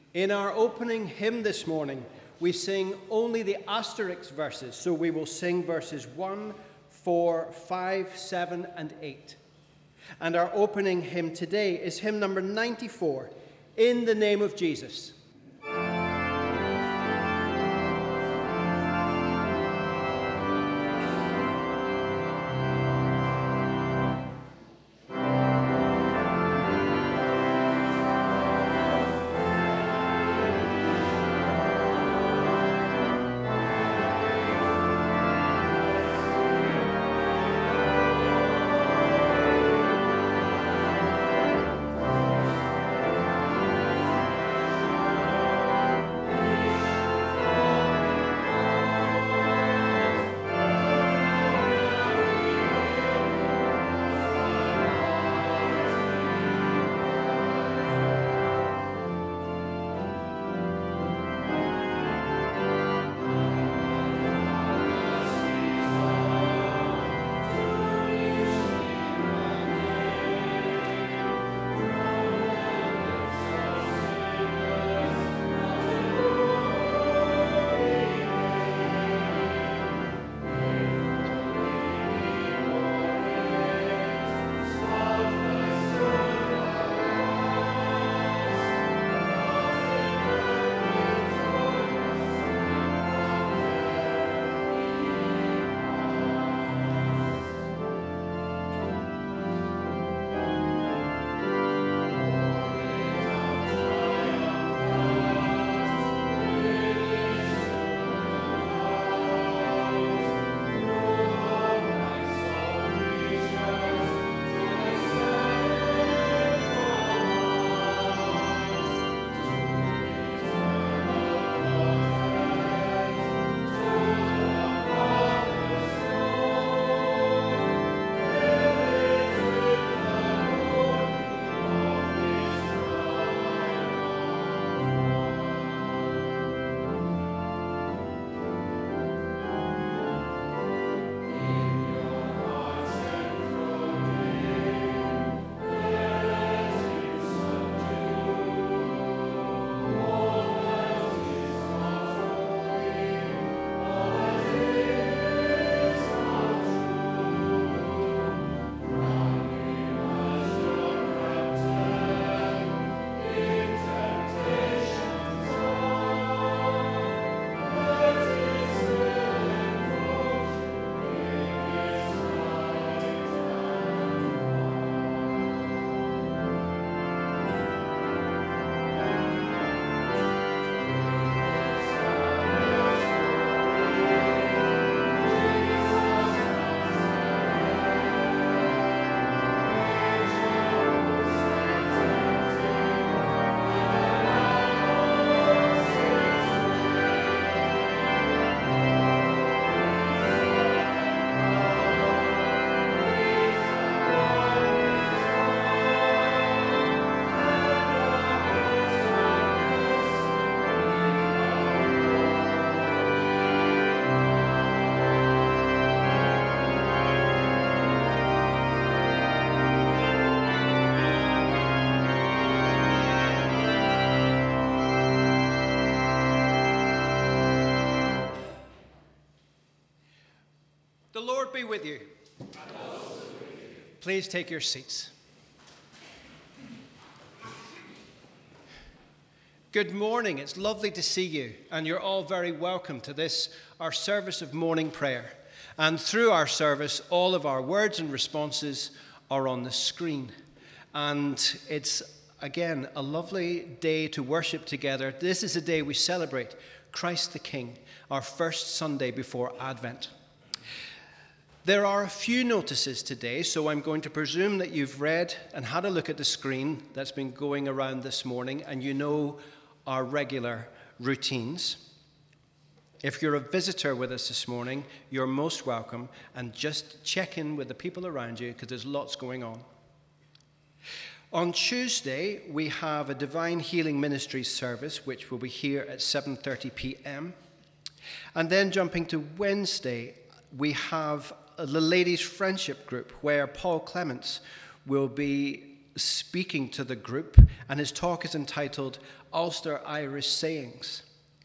In our opening hymn this morning, we sing only the asterisk verses, so we will sing verses 1, 4, 5, 7, and 8. And our opening hymn today is hymn number 94, In the Name of Jesus. The Lord be with you. And also with you. Please take your seats. Good morning. It's lovely to see you, and you're all very welcome to this, our service of morning prayer. And through our service, all of our words and responses are on the screen. And it's, again, a lovely day to worship together. This is a day we celebrate Christ the King, our first Sunday before Advent. There are a few notices today, so I'm going to presume that you've read and had a look at the screen that's been going around this morning, and you know our regular routines. If you're a visitor with us this morning, you're most welcome, and just check in with the people around you because there's lots going on. On Tuesday, we have a Divine Healing Ministries service, which will be here at 7:30 p.m. And then jumping to Wednesday, we have the Ladies' Friendship Group, where Paul Clements will be speaking to the group, and his talk is entitled Ulster Irish Sayings.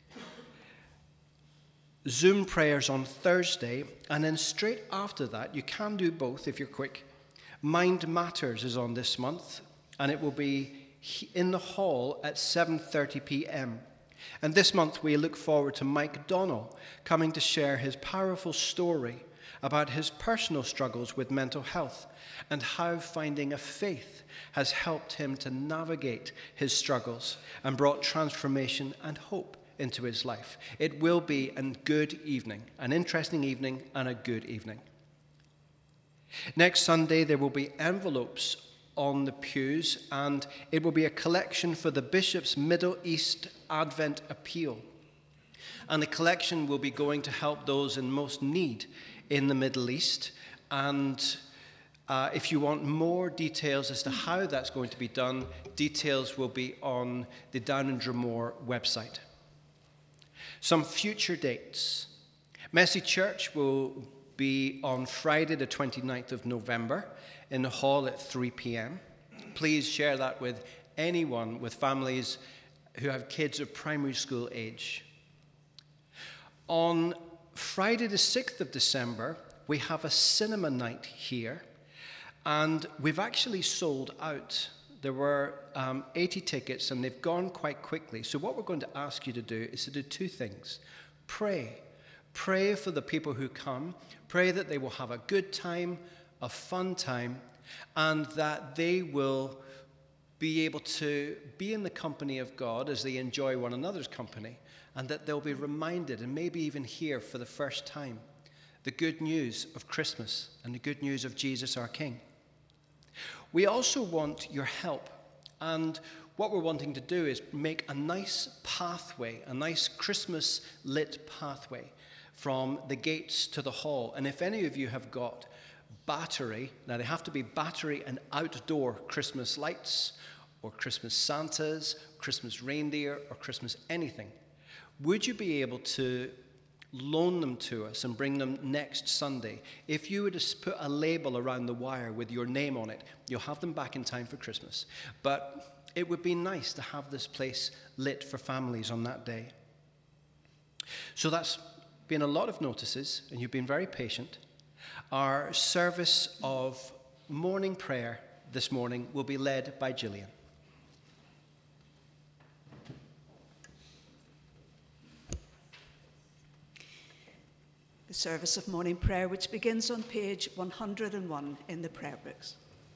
Zoom prayers on Thursday, and then straight after that, you can do both if you're quick. Mind Matters is on this month, and it will be in the hall at 7:30 p.m. And this month we look forward to Mike Donnell coming to share his powerful story about his personal struggles with mental health and how finding a faith has helped him to navigate his struggles and brought transformation and hope into his life. It will be a good evening, an interesting evening and a good evening. Next Sunday there will be envelopes on the pews, and it will be a collection for the Bishop's Middle East Advent Appeal. And the collection will be going to help those in most need in the Middle East. And if you want more details as to how that's going to be done, details will be on the Down and Dromore website. Some future dates. Messy Church will be on Friday the 29th of November in the hall at 3 p.m. Please share that with anyone with families who have kids of primary school age. On Friday the 6th of December, we have a cinema night here, and we've actually sold out. There were 80 tickets, and they've gone quite quickly. So what we're going to ask you to do is to do two things. Pray. Pray for the people who come. Pray that they will have a good time, a fun time, and that they will be able to be in the company of God as they enjoy one another's company, and that they'll be reminded and maybe even hear for the first time the good news of Christmas and the good news of Jesus our King. We also want your help, and what we're wanting to do is make a nice pathway, a nice Christmas lit pathway from the gates to the hall. And if any of you have got battery, now they have to be battery and outdoor Christmas lights or Christmas Santas, Christmas reindeer or Christmas anything, would you be able to loan them to us and bring them next Sunday? If you were to put a label around the wire with your name on it, you'll have them back in time for Christmas. But it would be nice to have this place lit for families on that day. So that's been a lot of notices, and you've been very patient. Our service of morning prayer this morning will be led by Gillian. The service of morning prayer, which begins on page 101 in the prayer books.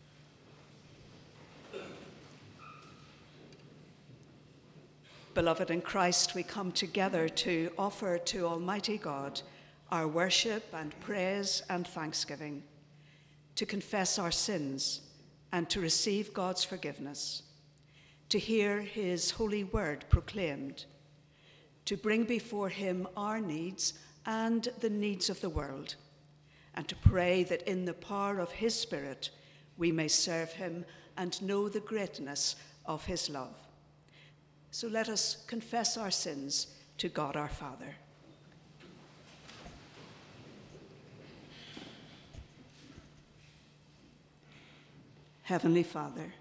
Beloved in Christ, we come together to offer to Almighty God our worship and praise and thanksgiving, to confess our sins and to receive God's forgiveness, to hear his holy word proclaimed, to bring before him our needs and the needs of the world, and to pray that in the power of his Spirit we may serve him and know the greatness of his love. So let us confess our sins to God our Father. Heavenly Father,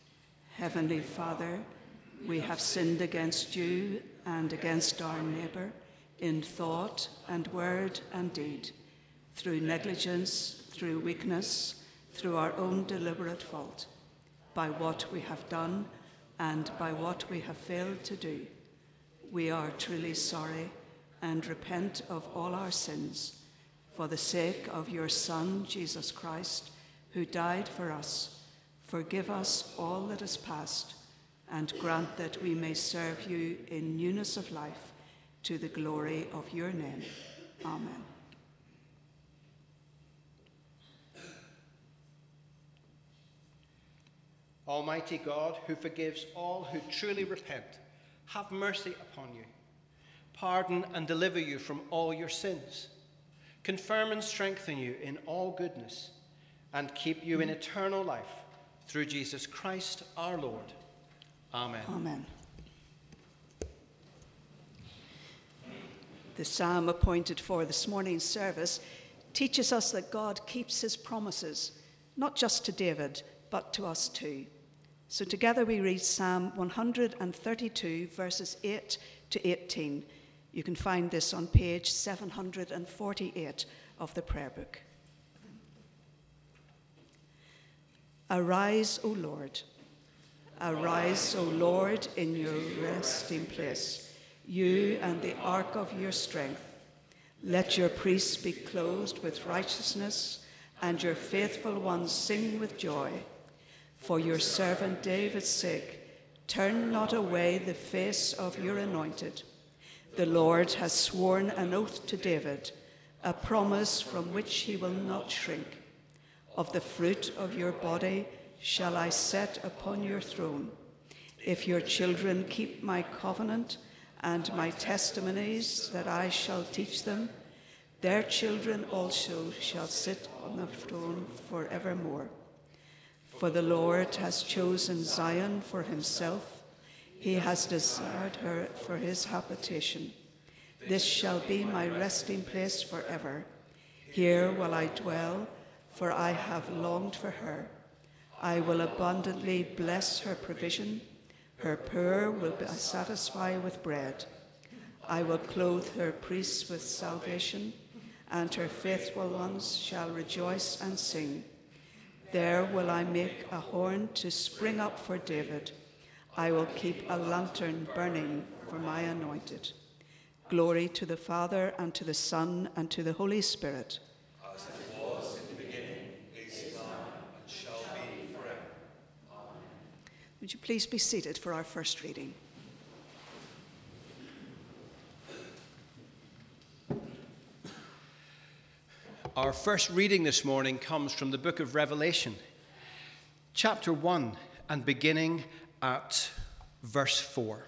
we have sinned against you and against our neighbour in thought and word and deed, through negligence, through weakness, through our own deliberate fault, by what we have done and by what we have failed to do. We are truly sorry and repent of all our sins for the sake of your Son, Jesus Christ, who died for us. Forgive us all that is past, and grant that we may serve you in newness of life, to the glory of your name. Amen. Almighty God, who forgives all who truly repent, have mercy upon you. Pardon and deliver you from all your sins. Confirm and strengthen you in all goodness, and keep you in eternal life, through Jesus Christ our Lord. Amen. Amen. The psalm appointed for this morning's service teaches us that God keeps his promises, not just to David, but to us too. So together we read Psalm 132, verses 8 to 18. You can find this on page 748 of the prayer book. Arise, O Lord. Arise, O Lord, in your resting place, you and the ark of your strength. Let your priests be clothed with righteousness, and your faithful ones sing with joy. For your servant David's sake, turn not away the face of your anointed. The Lord has sworn an oath to David, a promise from which he will not shrink. Of the fruit of your body shall I set upon your throne. If your children keep my covenant and my testimonies that I shall teach them, their children also shall sit on the throne forevermore. For the Lord has chosen Zion for himself. He has desired her for his habitation. This shall be my resting place forever. Here will I dwell, for I have longed for her. I will abundantly bless her provision. Her poor will I satisfy with bread. I will clothe her priests with salvation, and her faithful ones shall rejoice and sing. There will I make a horn to spring up for David. I will keep a lantern burning for my anointed. Glory to the Father, and to the Son, and to the Holy Spirit. As it was in the beginning, is now, and shall be forever. Amen. Would you please be seated for our first reading? Our first reading this morning comes from the book of Revelation, chapter 1, and beginning at verse 4.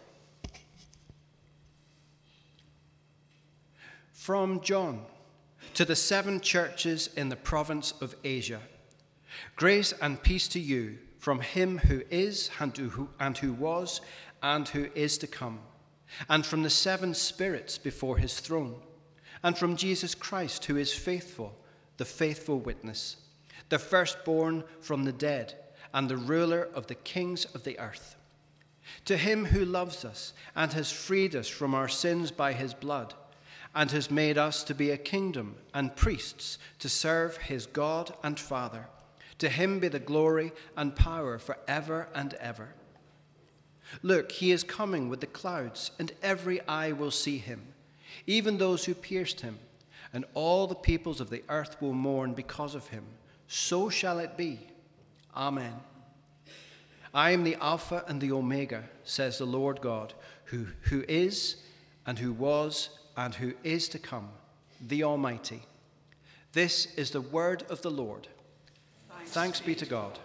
From John, to the 7 churches in the province of Asia, grace and peace to you from him who is, and who was, and who is to come, and from the 7 spirits before his throne, and from Jesus Christ, who is faithful, the faithful witness, the firstborn from the dead, and the ruler of the kings of the earth. To him who loves us and has freed us from our sins by his blood, and has made us to be a kingdom and priests to serve his God and Father. To him be the glory and power forever and ever. Look, he is coming with the clouds, and every eye will see him, even those who pierced him, and all the peoples of the earth will mourn because of him. So shall it be. Amen. I am the Alpha and the Omega, says the Lord God, who is, and who was, and who is to come, the Almighty. This is the word of the Lord. Thanks be to God.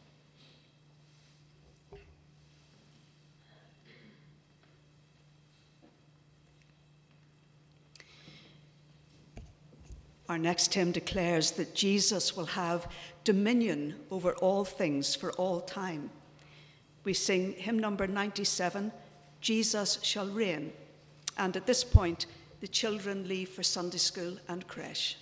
Our next hymn declares that Jesus will have dominion over all things for all time. We sing hymn number 97, Jesus Shall Reign. And at this point, the children leave for Sunday school and creche.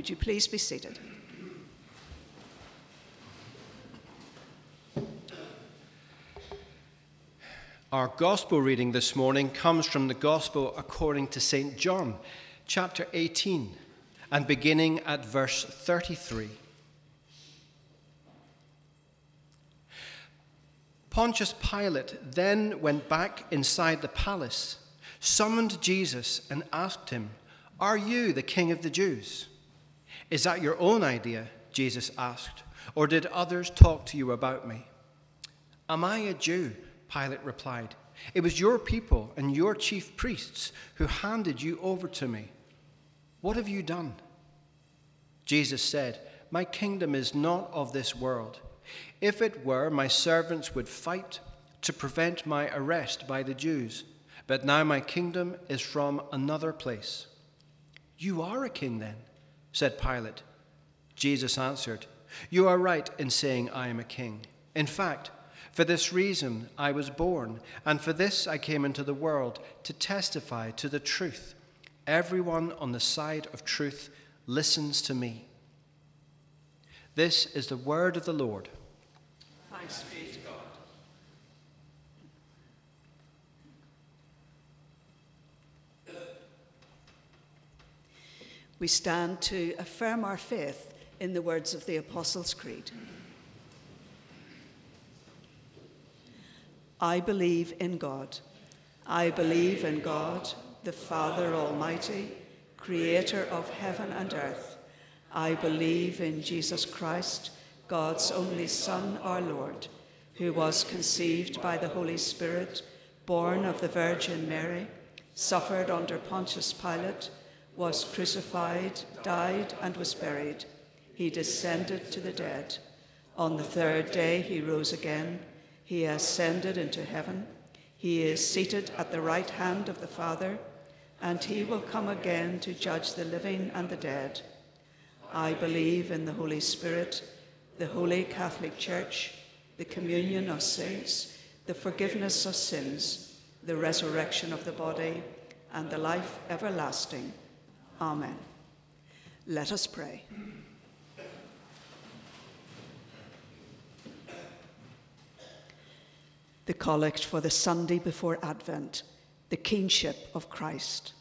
Would you please be seated? Our gospel reading this morning comes from the Gospel according to St. John, chapter 18, and beginning at verse 33. Pontius Pilate then went back inside the palace, summoned Jesus, and asked him, "Are you the king of the Jews?" "Is that your own idea?" Jesus asked, "or did others talk to you about me?" "Am I a Jew?" Pilate replied. "It was your people and your chief priests who handed you over to me. What have you done?" Jesus said, "My kingdom is not of this world. If it were, my servants would fight to prevent my arrest by the Jews. But now my kingdom is from another place." "You are a king then?" said Pilate. Jesus answered, "You are right in saying I am a king. In fact, for this reason I was born, and for this I came into the world, to testify to the truth. Everyone on the side of truth listens to me." This is the word of the Lord. Thanks be to God. We stand to affirm our faith in the words of the Apostles' Creed. I believe in God. I believe in God, the Father Almighty, creator of heaven and earth. I believe in Jesus Christ, God's only Son, our Lord, who was conceived by the Holy Spirit, born of the Virgin Mary, suffered under Pontius Pilate, was crucified, died, and was buried. He descended to the dead. On the third day he rose again. He ascended into heaven. He is seated at the right hand of the Father, and he will come again to judge the living and the dead. I believe in the Holy Spirit, the Holy Catholic Church, the communion of saints, the forgiveness of sins, the resurrection of the body, and the life everlasting. Amen. Let us pray. The Collect for the Sunday before Advent, the Kingship of Christ.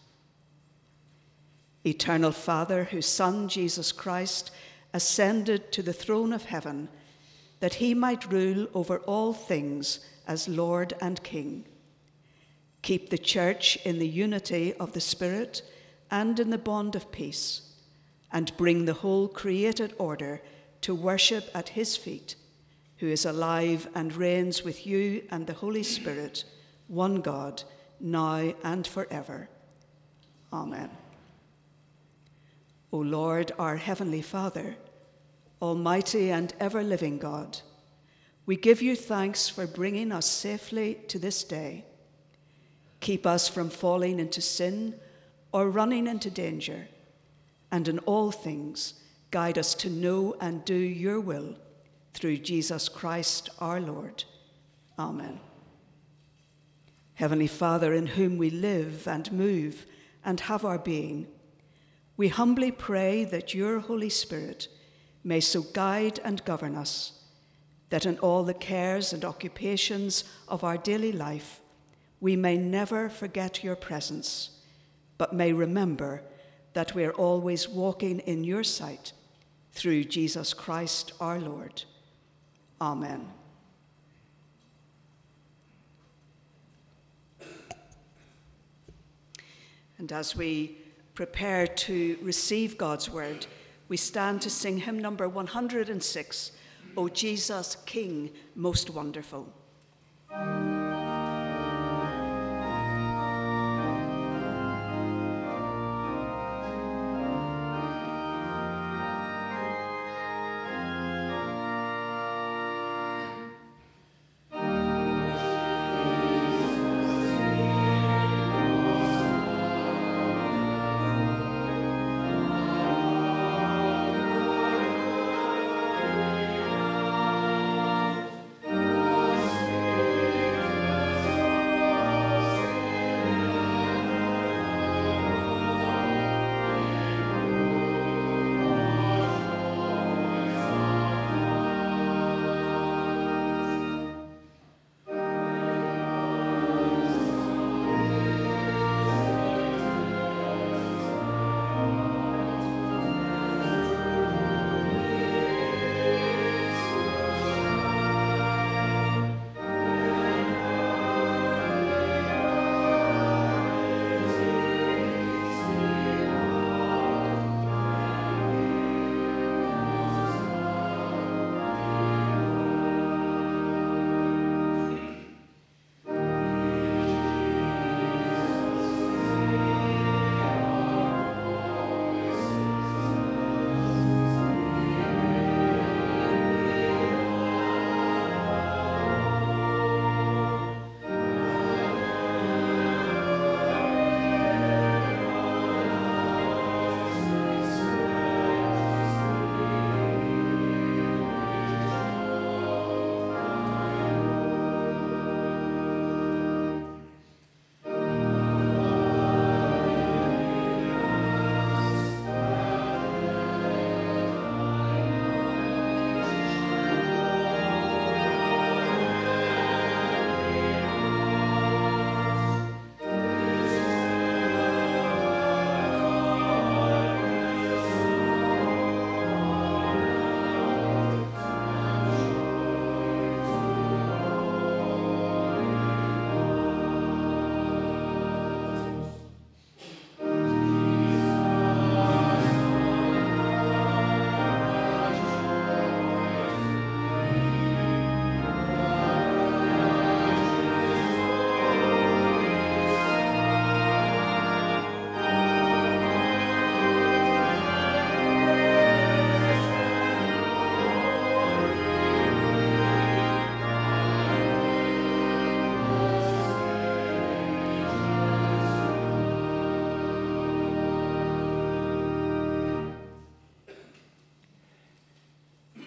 Eternal Father, whose Son, Jesus Christ, ascended to the throne of heaven, that he might rule over all things as Lord and King. Keep the Church in the unity of the Spirit and in the bond of peace, and bring the whole created order to worship at his feet, who is alive and reigns with you and the Holy Spirit, one God, now and forever. Amen. O Lord, our heavenly Father, almighty and ever-living God, we give you thanks for bringing us safely to this day. Keep us from falling into sin or running into danger, and in all things guide us to know and do your will, through Jesus Christ our Lord. Amen. Heavenly Father, in whom we live and move and have our being, we humbly pray that your Holy Spirit may so guide and govern us, that in all the cares and occupations of our daily life, we may never forget your presence, but may remember that we are always walking in your sight, through Jesus Christ our Lord. Amen. And as we prepare to receive God's word, we stand to sing hymn number 106, O Jesus, King, Most Wonderful.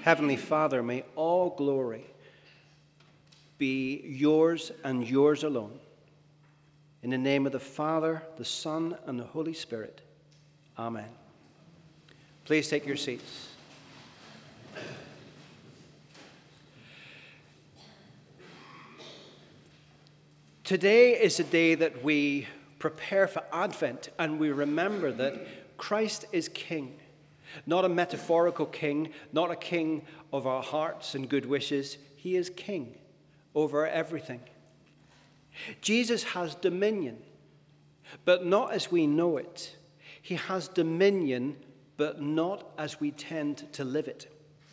Heavenly Father, may all glory be yours and yours alone. In the name of the Father, the Son, and the Holy Spirit. Amen. Please take your seats. Today is a day that we prepare for Advent, and we remember that Christ is King. Not a metaphorical king, not a king of our hearts and good wishes. He is King over everything. Jesus has dominion, but not as we know it. He has dominion, but not as we tend to live it.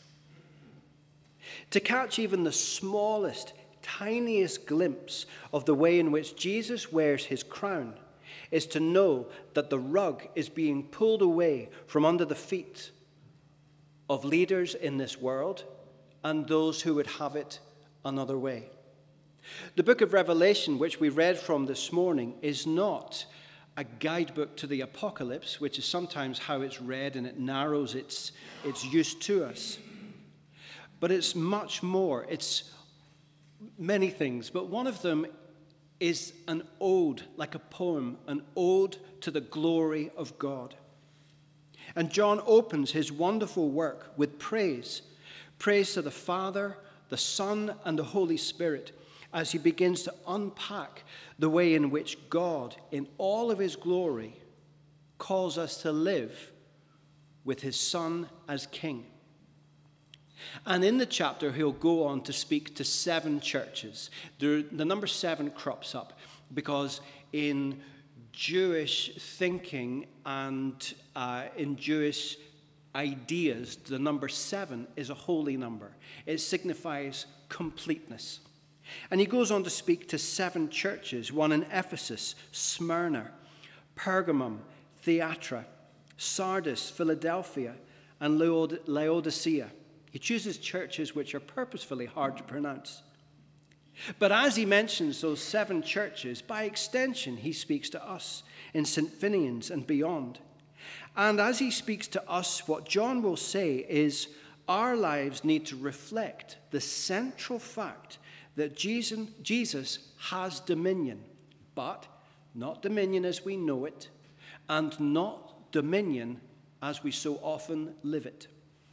To catch even the smallest, tiniest glimpse of the way in which Jesus wears his crown is to know that the rug is being pulled away from under the feet of leaders in this world and those who would have it another way. The book of Revelation, which we read from this morning, is not a guidebook to the apocalypse, which is sometimes how it's read, and it narrows its use to us. But it's much more. It's many things, but one of them is an ode, like a poem, an ode to the glory of God. And John opens his wonderful work with praise. Praise to the Father, the Son, and the Holy Spirit, as he begins to unpack the way in which God, in all of his glory, calls us to live with his Son as King. And in the chapter, he'll go on to speak to 7 churches. The number 7 crops up because in Jewish thinking and in Jewish ideas, the number 7 is a holy number. It signifies completeness. And he goes on to speak to 7 churches, one in Ephesus, Smyrna, Pergamum, Thyatira, Sardis, Philadelphia, and Laodicea. He chooses churches which are purposefully hard to pronounce. But as he mentions those 7 churches, by extension, he speaks to us in St. Finian's and beyond. And as he speaks to us, what John will say is our lives need to reflect the central fact that Jesus has dominion, but not dominion as we know it, and not dominion as we so often live it.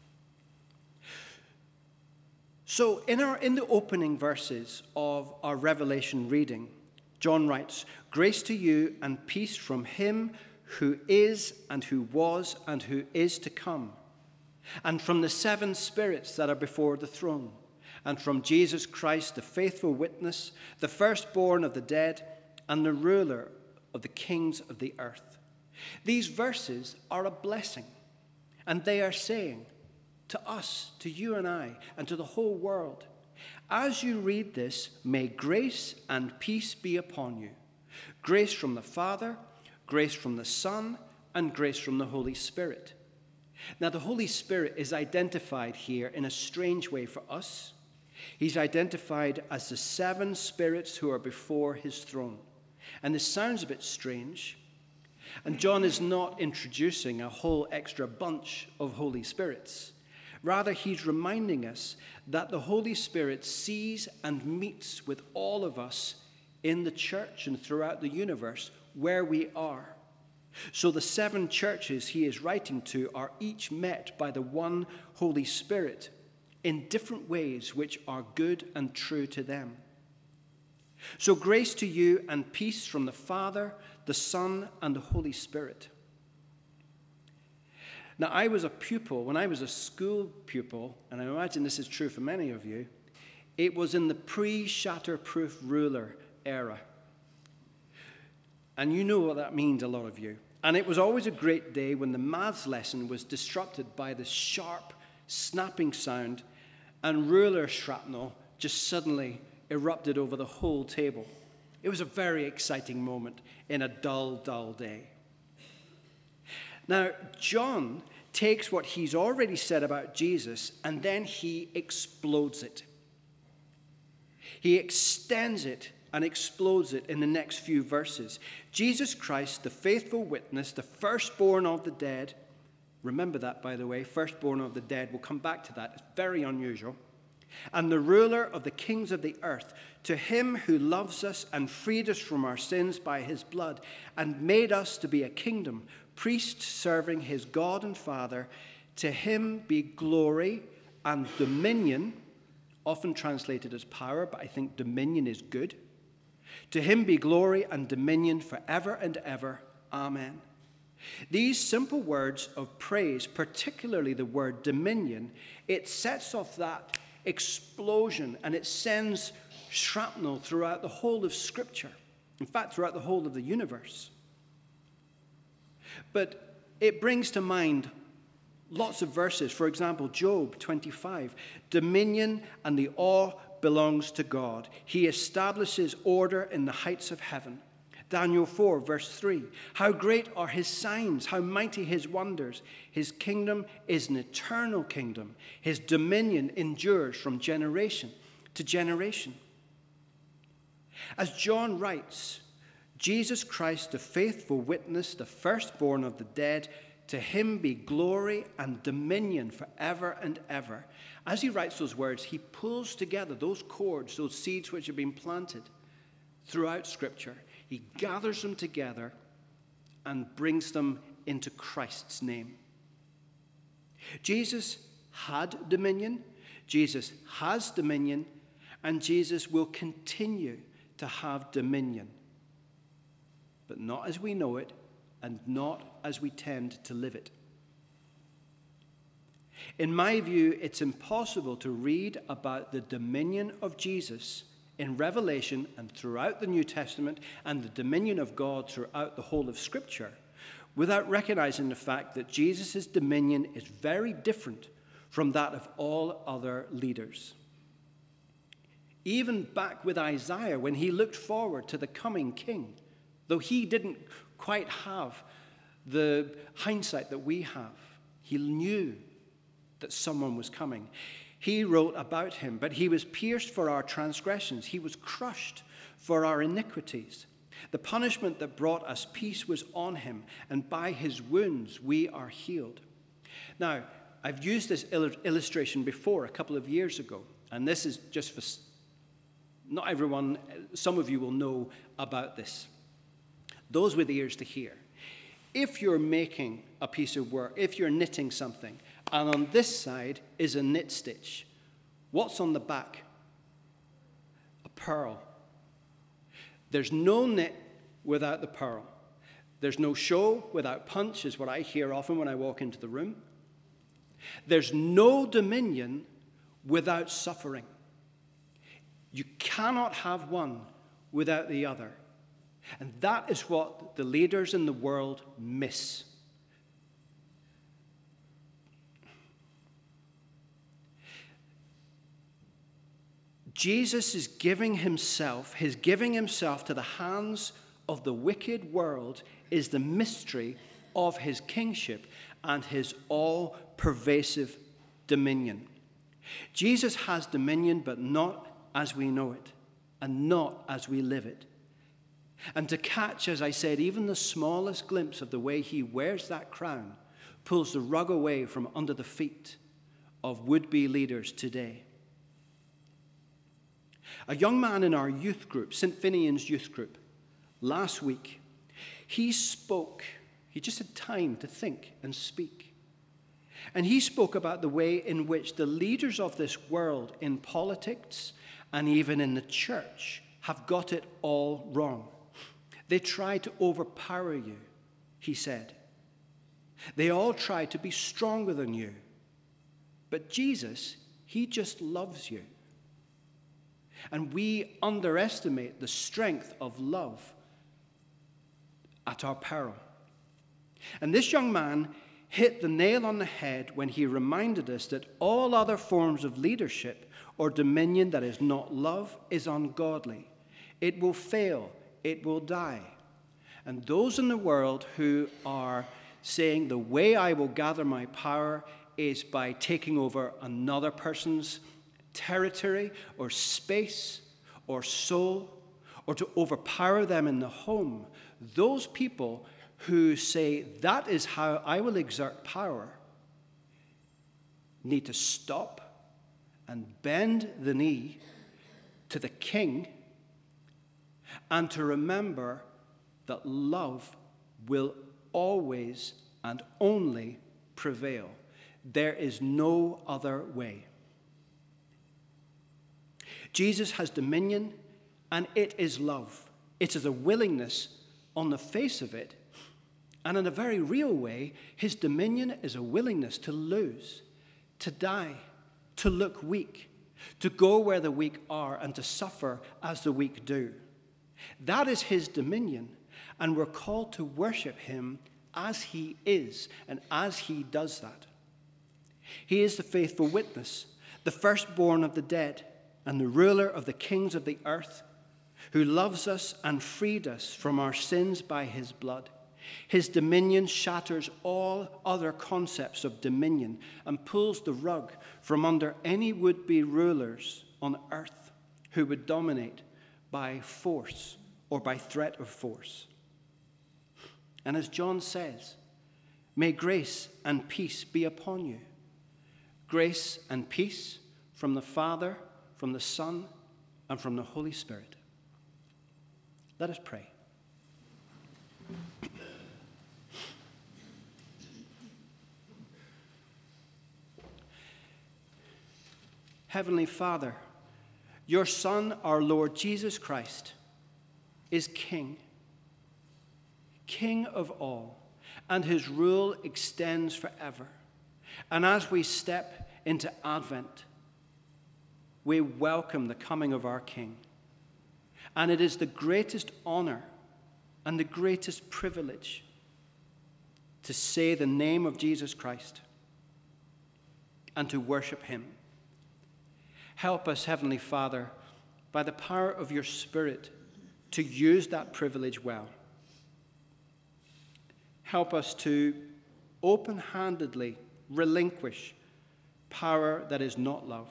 So in the opening verses of our Revelation reading, John writes, "Grace to you and peace from him who is and who was and who is to come, and from the 7 spirits that are before the throne, and from Jesus Christ, the faithful witness, the firstborn of the dead, and the ruler of the kings of the earth." These verses are a blessing, and they are saying to us, to you and I, and to the whole world, as you read this, may grace and peace be upon you. Grace from the Father, grace from the Son, and grace from the Holy Spirit. Now, the Holy Spirit is identified here in a strange way for us. He's identified as the 7 spirits who are before his throne. And this sounds a bit strange. And John is not introducing a whole extra bunch of Holy Spirits. Rather, he's reminding us that the Holy Spirit sees and meets with all of us in the church and throughout the universe where we are. So the 7 churches he is writing to are each met by the one Holy Spirit in different ways which are good and true to them. So grace to you and peace from the Father, the Son, and the Holy Spirit. Now, I was a pupil, when I was a school pupil, and I imagine this is true for many of you, it was in the pre-shatterproof ruler era. And you know what that means, a lot of you. And it was always a great day when the maths lesson was disrupted by the sharp, snapping sound, and ruler shrapnel just suddenly erupted over the whole table. It was a very exciting moment in a dull, dull day. Now, John takes what he's already said about Jesus and then he explodes it. He extends it and explodes it in the next few verses. Jesus Christ, the faithful witness, the firstborn of the dead, Remember that, by the way, firstborn of the dead. We'll come back to that. It's very unusual. And the ruler of the kings of the earth, to him who loves us and freed us from our sins by his blood and made us to be a kingdom, priests serving his God and Father, to him be glory and dominion, often translated as power, but I think dominion is good. To him be glory and dominion forever and ever. Amen. These simple words of praise, particularly the word dominion, it sets off that explosion and it sends shrapnel throughout the whole of Scripture. In fact, throughout the whole of the universe. But it brings to mind lots of verses. For example, Job 25. Dominion and the awe belongs to God. He establishes order in the heights of heaven. Daniel 4, verse 3. How great are his signs, how mighty his wonders. His kingdom is an eternal kingdom. His dominion endures from generation to generation. As John writes, Jesus Christ, the faithful witness, the firstborn of the dead, to him be glory and dominion forever and ever. As he writes those words, he pulls together those chords, those seeds which have been planted throughout Scripture. He gathers them together and brings them into Christ's name. Jesus had dominion, Jesus has dominion, and Jesus will continue to have dominion. But not as we know it, and not as we tend to live it. In my view, it's impossible to read about the dominion of Jesus in Revelation and throughout the New Testament and the dominion of God throughout the whole of Scripture without recognizing the fact that Jesus' dominion is very different from that of all other leaders. Even back with Isaiah, when he looked forward to the coming king, though he didn't quite have the hindsight that we have, he knew that someone was coming. He wrote about him, but he was pierced for our transgressions. He was crushed for our iniquities. The punishment that brought us peace was on him, and by his wounds we are healed. Now, I've used this illustration before a couple of years ago, and this is just for not everyone, some of you will know about this. Those with ears to hear. If you're making a piece of work, if you're knitting something, and on this side is a knit stitch, what's on the back? A purl. There's no knit without the purl. There's no show without punch, is what I hear often when I walk into the room. There's no dominion without suffering. You cannot have one without the other. And that is what the leaders in the world miss. Jesus is giving himself to the hands of the wicked world is the mystery of his kingship and his all-pervasive dominion. Jesus has dominion, but not as we know it, and not as we live it. And to catch, as I said, even the smallest glimpse of the way he wears that crown pulls the rug away from under the feet of would-be leaders today. A young man in our youth group, St. Finian's youth group, last week, he spoke. He just had time to think and speak. And he spoke about the way in which the leaders of this world in politics and even in the church have got it all wrong. They try to overpower you, he said. They all try to be stronger than you. But Jesus, he just loves you. And we underestimate the strength of love at our peril. And this young man hit the nail on the head when he reminded us that all other forms of leadership or dominion that is not love is ungodly. It will fail. It will die. And those in the world who are saying the way I will gather my power is by taking over another person's territory or space or soul, or to overpower them in the home, those people who say, that is how I will exert power, need to stop and bend the knee to the king and to remember that love will always and only prevail. There is no other way. Jesus has dominion, and it is love. It is a willingness on the face of it. And in a very real way, his dominion is a willingness to lose, to die, to look weak, to go where the weak are, and to suffer as the weak do. That is his dominion, and we're called to worship him as he is and as he does that. He is the faithful witness, the firstborn of the dead, and the ruler of the kings of the earth, who loves us and freed us from our sins by his blood. His dominion shatters all other concepts of dominion and pulls the rug from under any would-be rulers on earth who would dominate by force or by threat of force. And as John says, may grace and peace be upon you. Grace and peace from the Father, from the Son, and from the Holy Spirit. Let us pray. Heavenly Father, your Son, our Lord Jesus Christ, is King, King of all, and his rule extends forever. And as we step into Advent, we welcome the coming of our King. And it is the greatest honor and the greatest privilege to say the name of Jesus Christ and to worship him. Help us, Heavenly Father, by the power of your Spirit, to use that privilege well. Help us to open-handedly relinquish power that is not love.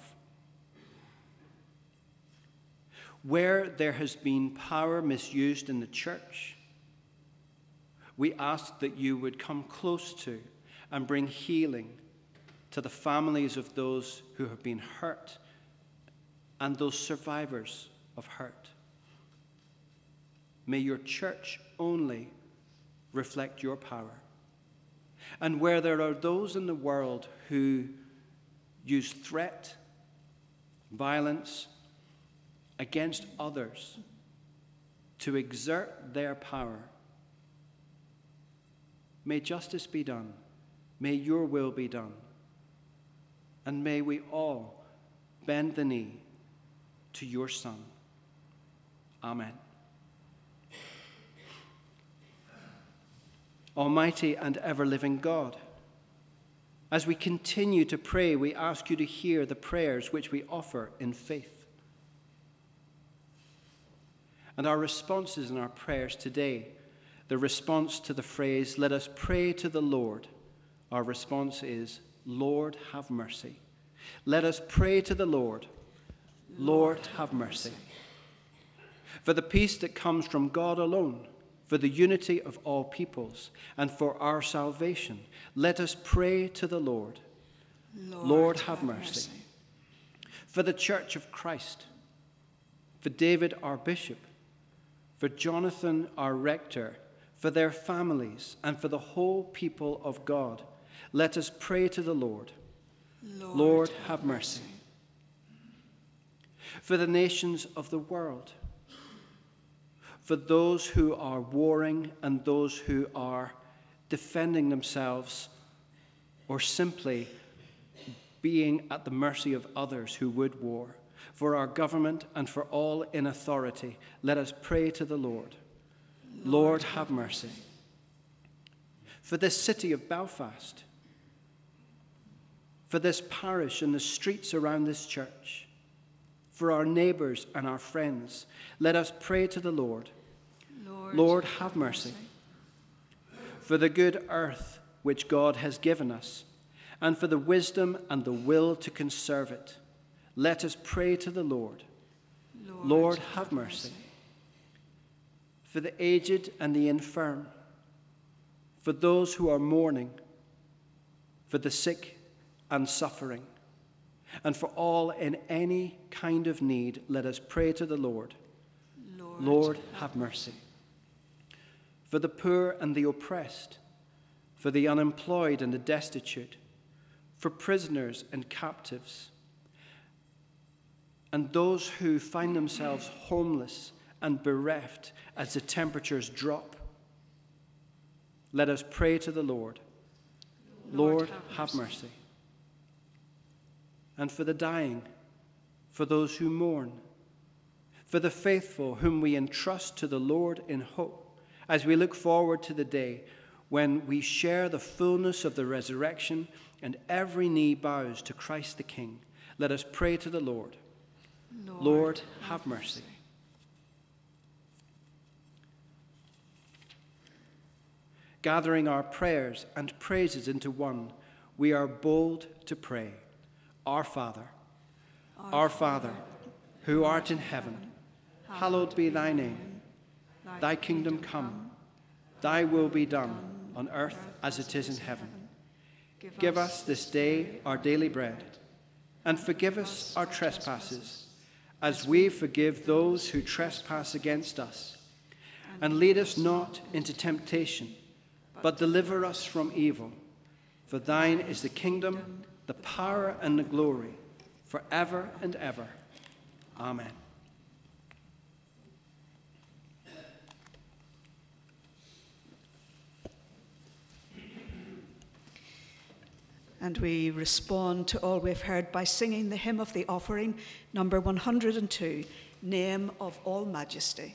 Where there has been power misused in the church, we ask that you would come close to and bring healing to the families of those who have been hurt and those survivors of hurt. May your church only reflect your power. And where there are those in the world who use threat, violence against others to exert their power, may justice be done. May your will be done. And may we all bend the knee to your Son. Amen. Almighty and ever-living God, as we continue to pray, we ask you to hear the prayers which we offer in faith. And our responses in our prayers today, the response to the phrase, let us pray to the Lord, our response is, Lord, have mercy. Let us pray to the Lord, Lord, have mercy. For the peace that comes from God alone, for the unity of all peoples, and for our salvation, let us pray to the Lord. Lord, have mercy. For the church of Christ, for David, our bishop, for Jonathan, our rector, for their families, and for the whole people of God, let us pray to the Lord. Lord, have mercy. For the nations of the world, for those who are warring and those who are defending themselves or simply being at the mercy of others who would war, for our government and for all in authority, let us pray to the Lord. Lord, have mercy. For this city of Belfast, for this parish and the streets around this church, for our neighbours and our friends, let us pray to the Lord. Lord, have mercy. For the good earth which God has given us, and for the wisdom and the will to conserve it, let us pray to the Lord. Lord, have mercy. For the aged and the infirm, for those who are mourning, for the sick and suffering, and for all in any kind of need, let us pray to the Lord. Lord, have mercy. For the poor and the oppressed, for the unemployed and the destitute, for prisoners and captives, and those who find themselves homeless and bereft as the temperatures drop. Let us pray to the Lord. Lord, have mercy. And for the dying, for those who mourn, for the faithful whom we entrust to the Lord in hope, as we look forward to the day when we share the fullness of the resurrection and every knee bows to Christ the King. Let us pray to the Lord. Lord, have mercy. Gathering our prayers and praises into one, we are bold to pray. Our Father, who art in heaven, hallowed be thy name. Thy kingdom come, thy will be done on earth as it is in heaven. Give us this day our daily bread, and forgive us our trespasses, as we forgive those who trespass against us. And lead us not into temptation, but deliver us from evil. For thine is the kingdom, the power, and the glory, forever and ever. Amen. And we respond to all we've heard by singing the hymn of the offering, number 102, Name of All Majesty.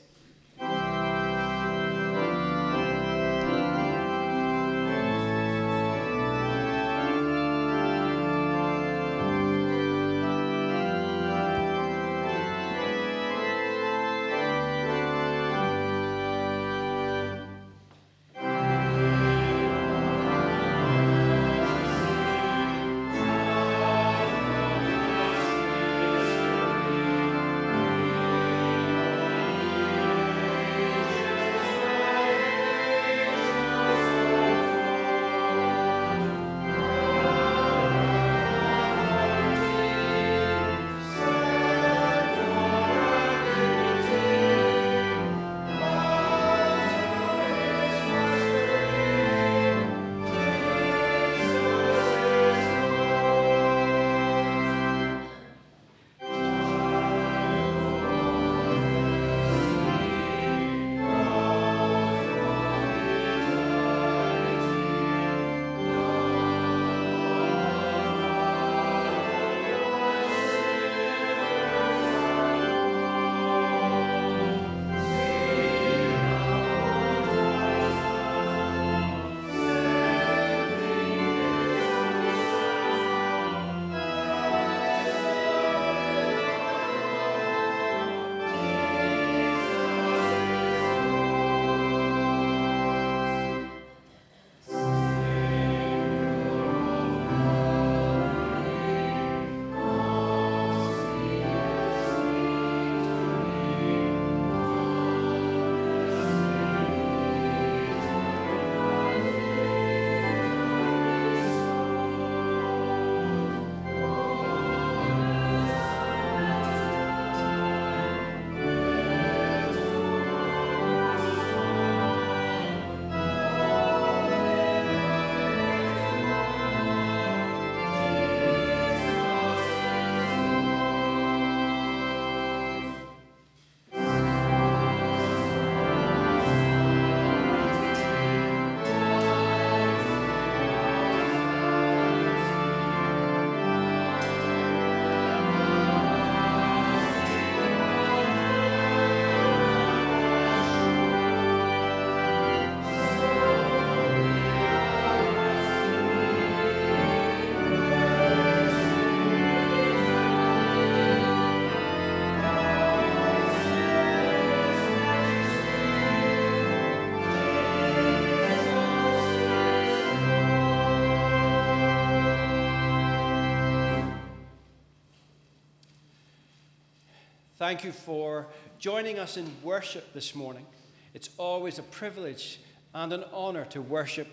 Thank you for joining us in worship this morning. It's always a privilege and an honor to worship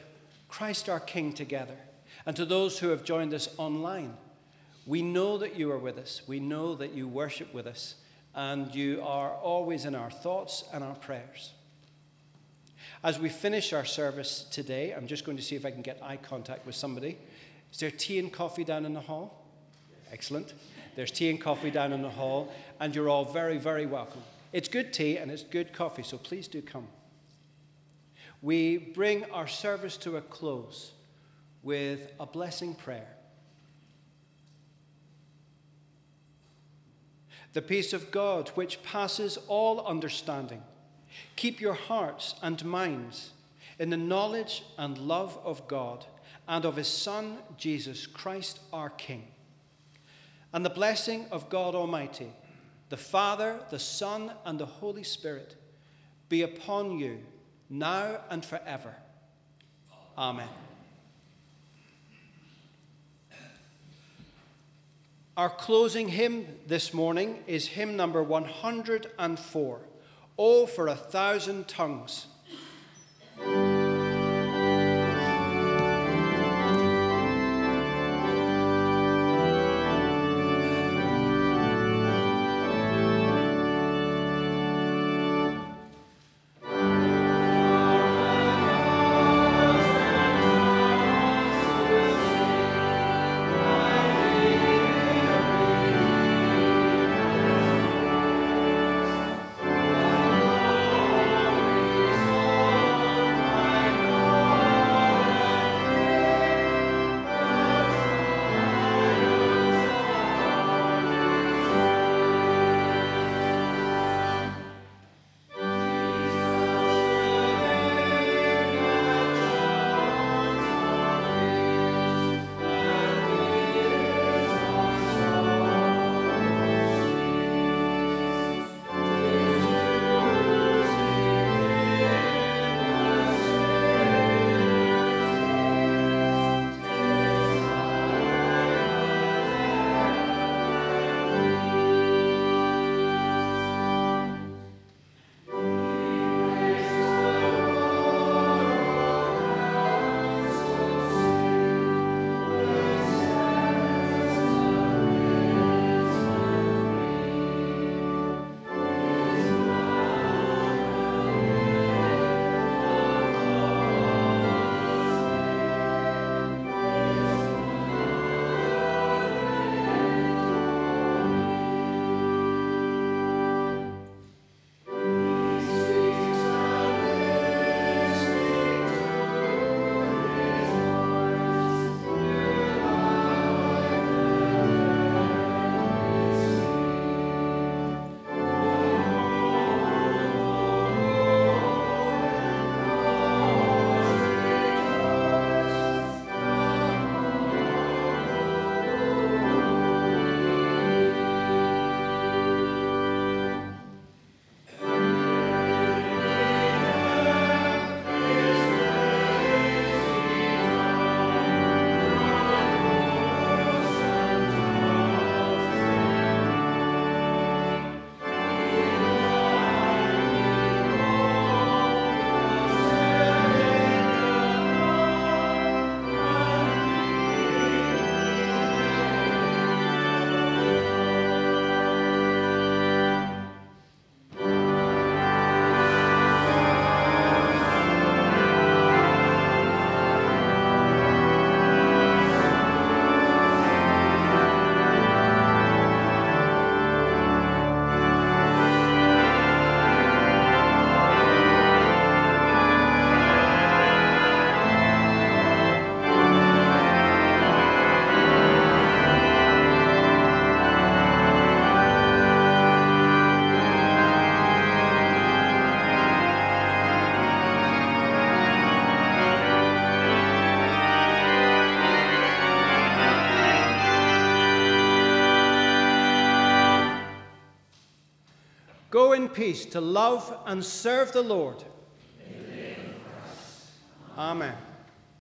Christ our King together. And to those who have joined us online, we know that you are with us. We know that you worship with us. And you are always in our thoughts and our prayers. As we finish our service today, I'm just going to see if I can get eye contact with somebody. Is there tea and coffee down in the hall? Excellent. There's tea and coffee down in the hall, and you're all very, very welcome. It's good tea and it's good coffee, so please do come. We bring our service to a close with a blessing prayer. The peace of God, which passes all understanding, keep your hearts and minds in the knowledge and love of God and of his Son, Jesus Christ, our King. And the blessing of God Almighty, the Father, the Son, and the Holy Spirit be upon you now and forever. Amen. Our closing hymn this morning is hymn number 104, "Oh, for 1,000 tongues." Go in peace to love and serve the Lord. Amen.